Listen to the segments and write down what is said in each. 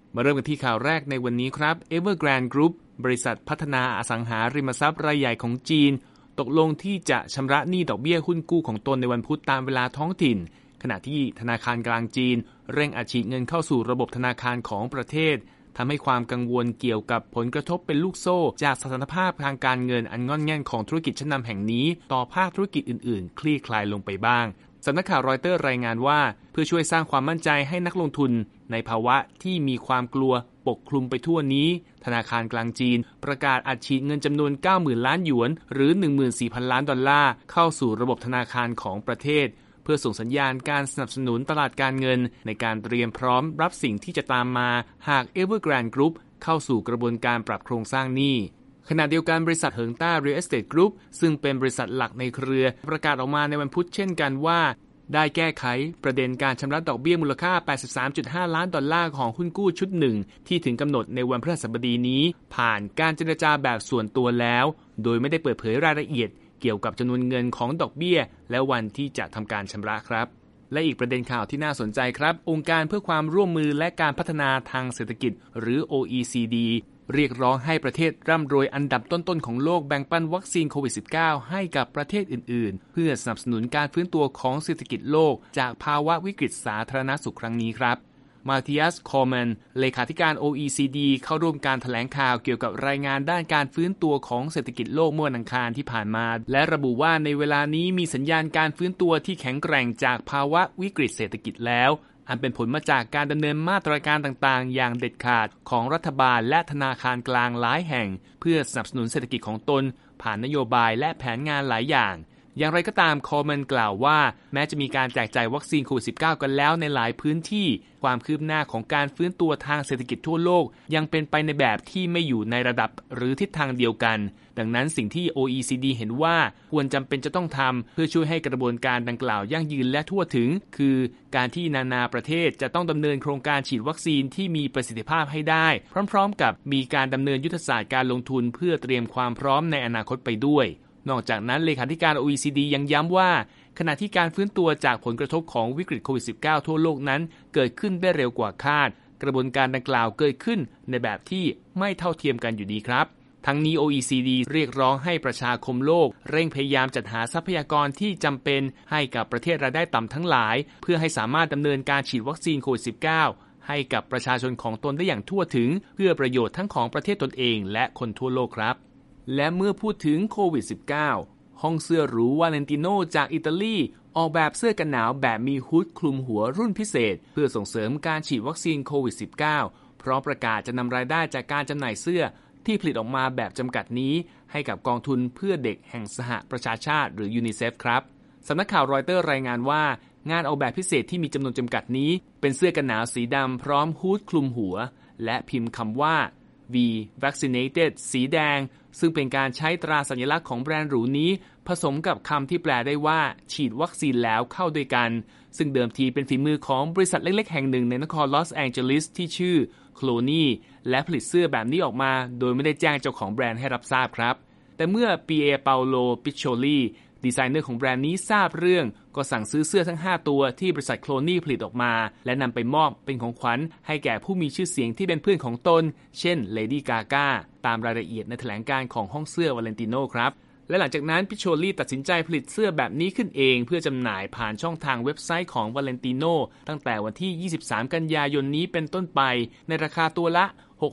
มาเริ่มกันที่ข่าวแรกในวันนี้ครับ Evergrande Group บริษัทพัฒนาอสังหาริมทรัพย์รายใหญ่ของจีนตกลงที่จะชำระหนี้ดอกเบี้ยหุ้นกู้ของตนในวันพุธตามเวลาท้องถิ่นขณะที่ธนาคารกลางจีนเร่งอัดฉีดเงินเข้าสู่ระบบธนาคารของประเทศทำให้ความกังวลเกี่ยวกับผลกระทบเป็นลูกโซ่จากสถานภาพทางการเงินอันงอนแง่นของธุรกิจชั้นนำแห่งนี้ต่อภาคธุรกิจอื่นๆคลี่คลายลงไปบ้างสำนักข่าวรอยเตอร์รายงานว่าเพื่อช่วยสร้างความมั่นใจให้นักลงทุนในภาวะที่มีความกลัวปกคลุมไปทั่วนี้ธนาคารกลางจีนประกาศอัดฉีดเงินจำนวน 90,000 ล้านหยวนหรือ 14,000 ล้านดอลลาร์เข้าสู่ระบบธนาคารของประเทศเพื่อส่งสัญญาณการสนับสนุนตลาดการเงินในการเตรียมพร้อมรับสิ่งที่จะตามมาหาก Evergrande Group เข้าสู่กระบวนการปรับโครงสร้างหนี้ขณะเดียวกันบริษัทเหิงต้า Real Estate Group ซึ่งเป็นบริษัทหลักในเครือประกาศออกมาในวันพุธเช่นกันว่าได้แก้ไขประเด็นการชำระดอกเบี้ยมูลค่า 83.5 ล้านดอลลาร์ของหุ้นกู้ชุดหนึ่งที่ถึงกำหนดในวันพฤหัสบดีนี้ผ่านการเจรจาแบบส่วนตัวแล้วโดยไม่ได้เปิดเผยรายละเอียดเกี่ยวกับจำนวนเงินของดอกเบี้ยและวันที่จะทำการชำระครับและอีกประเด็นข่าวที่น่าสนใจครับองค์การเพื่อความร่วมมือและการพัฒนาทางเศรษฐกิจหรือ OECD เรียกร้องให้ประเทศร่ำรวยอันดับต้นๆของโลกแบ่งปันวัคซีนโควิด -19 ให้กับประเทศอื่นๆเพื่อสนับสนุนการฟื้นตัวของเศรษฐกิจโลกจากภาวะวิกฤตสาธารณสุขครั้งนี้ครับมาเธียส คอร์แมนเลขาธิการ OECD เข้าร่วมการแถลงข่าวเกี่ยวกับรายงานด้านการฟื้นตัวของเศรษฐกิจโลกเมื่อวันอังคารที่ผ่านมาและระบุว่าในเวลานี้มีสัญญาณการฟื้นตัวที่แข็งแกร่งจากภาวะวิกฤตเศรษฐกิจแล้วอันเป็นผลมาจากการดำเนินมาตรการต่างๆอย่างเด็ดขาดของรัฐบาลและธนาคารกลางหลายแห่งเพื่อสนับสนุนเศรษฐกิจของตนผ่านนโยบายและแผนงานหลายอย่างอย่างไรก็ตามคอร์แมนกล่าวว่าแม้จะมีการแจกจ่ายวัคซีนโควิด -19 กันแล้วในหลายพื้นที่ความคืบหน้าของการฟื้นตัวทางเศรษฐกิจทั่วโลกยังเป็นไปในแบบที่ไม่อยู่ในระดับหรือทิศทางเดียวกันดังนั้นสิ่งที่ OECD เห็นว่าควรจำเป็นจะต้องทำเพื่อช่วยให้กระบวนการดังกล่าวยั่งยืนและทั่วถึงคือการที่นานาประเทศจะต้องดำเนินโครงการฉีดวัคซีนที่มีประสิทธิภาพให้ได้พร้อมๆกับมีการดำเนินยุทธศาสตร์การลงทุนเพื่อเตรียมความพร้อมในอนาคตไปด้วยนอกจากนั้นเลขาธิการ OECD ยังย้ำว่าขณะที่การฟื้นตัวจากผลกระทบของวิกฤตโควิด -19 ทั่วโลกนั้นเกิดขึ้นได้เร็วกว่าคาดกระบวนการดังกล่าวเกิดขึ้นในแบบที่ไม่เท่าเทียมกันอยู่ดีครับทั้งนี้ OECD เรียกร้องให้ประชาคมโลกเร่งพยายามจัดหาทรัพยากรที่จำเป็นให้กับประเทศรายได้ต่ำทั้งหลายเพื่อให้สามารถดำเนินการฉีดวัคซีนโควิด -19 ให้กับประชาชนของตนได้อย่างทั่วถึงเพื่อประโยชน์ทั้งของประเทศตนเองและคนทั่วโลกครับและเมื่อพูดถึงโควิด -19 ห้องเสื้อหรูวาเลนติโนจากอิตาลีออกแบบเสื้อกันหนาวแบบมีฮู้ดคลุมหัวรุ่นพิเศษเพื่อส่งเสริมการฉีดวัคซีนโควิด -19 พร้อมประกาศจะนำรายได้จากการจำหน่ายเสื้อที่ผลิตออกมาแบบจำกัดนี้ให้กับกองทุนเพื่อเด็กแห่งสหประชาชาติหรือยูนิเซฟครับสำนักข่าวรอยเตอร์รายงานว่างานออกแบบพิเศษที่มีจำนวนจำกัดนี้เป็นเสื้อกันหนาวสีดำพร้อมฮู้ดคลุมหัวและพิมพ์คำว่า V Vaccinated สีแดงซึ่งเป็นการใช้ตราสัญลักษณ์ของแบรนด์หรูนี้ผสมกับคำที่แปลได้ว่าฉีดวัคซีนแล้วเข้าด้วยกันซึ่งเดิมทีเป็นฝีมือของบริษัทเล็กๆแห่งหนึ่งในนครลอสแองเจลิสที่ชื่อโคลนีและผลิตเสื้อแบบนี้ออกมาโดยไม่ได้แจ้งเจ้าของแบรนด์ให้รับทราบครับแต่เมื่อปีเอเปาโลปิโชลีดีไซเนอร์ของแบรนด์นี้ทราบเรื่องก็สั่งซื้อเสื้อทั้ง5ตัวที่บริษัทโคลนีผลิตออกมาและนำไปมอบเป็นของขวัญให้แก่ผู้มีชื่อเสียงที่เป็นเพื่อนของตนเช่นเลดี้กาก้าตามรายละเอียดในแถลงการณ์ของห้องเสื้อวาเลนติโนครับและหลังจากนั้นพิโชลีตัดสินใจผลิตเสื้อแบบนี้ขึ้นเองเพื่อจำหน่ายผ่านช่องทางเว็บไซต์ของวาเลนติโนตั้งแต่วันที่23กันยายนนี้เป็นต้นไปในราคาตัวละ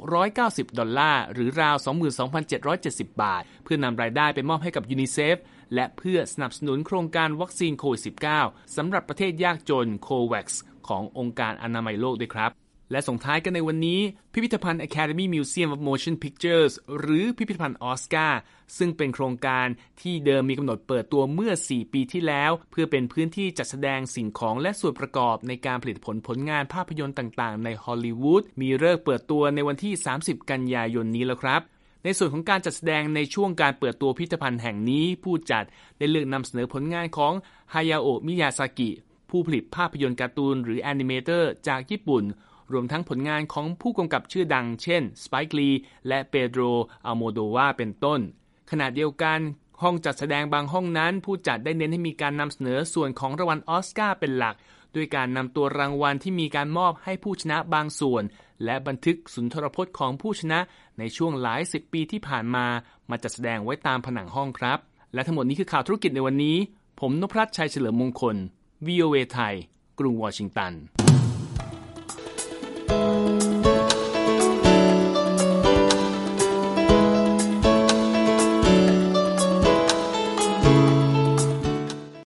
$690หรือราว 22,770 บาทเพื่อนำรายได้ไปมอบให้กับยูนิเซฟและเพื่อสนับสนุนโครงการวัคซีนโควิด -19 สำหรับประเทศยากจนโควัคซ์ขององค์การอนามัยโลกด้วยครับและส่งท้ายกันในวันนี้พิพิธภัณฑ์ Academy Museum of Motion Pictures หรือพิพิธภัณฑ์ออสการ์ซึ่งเป็นโครงการที่เดิมมีกำหนดเปิดตัวเมื่อ4ปีที่แล้วเพื่อเป็นพื้นที่จัดแสดงสิ่งของและส่วนประกอบในการผลิตผลงานภาพยนตร์ต่างๆในฮอลลีวูดมีฤกษ์เปิดตัวในวันที่30กันยายนนี้แล้วครับในส่วนของการจัดแสดงในช่วงการเปิดตัวพิพิธภัณฑ์แห่งนี้ผู้จัดได้เลือกนำเสนอผลงานของฮายาโอะมิยาซากิผู้ผลิตภาพยนตร์การ์ตูนหรือแอนิเมเตอร์จากญี่ปุ่นรวมทั้งผลงานของผู้กำกับชื่อดังเช่นสไปค์ลีและเปโดรอัลโมโดวาเป็นต้นขณะเดียวกันห้องจัดแสดงบางห้องนั้นผู้จัดได้เน้นให้มีการนำเสนอส่วนของรางวัลออสการ์เป็นหลักด้วยการนำตัวรางวัลที่มีการมอบให้ผู้ชนะบางส่วนและบันทึกสุนทรพจน์ของผู้ชนะในช่วงหลายสิบปีที่ผ่านมาจัดแสดงไว้ตามผนังห้องครับและทั้งหมดนี้คือข่าวธุรกิจในวันนี้ผมนพรัตน์ชัยเฉลิมมงคล VOA ไทยกรุงวอชิงตัน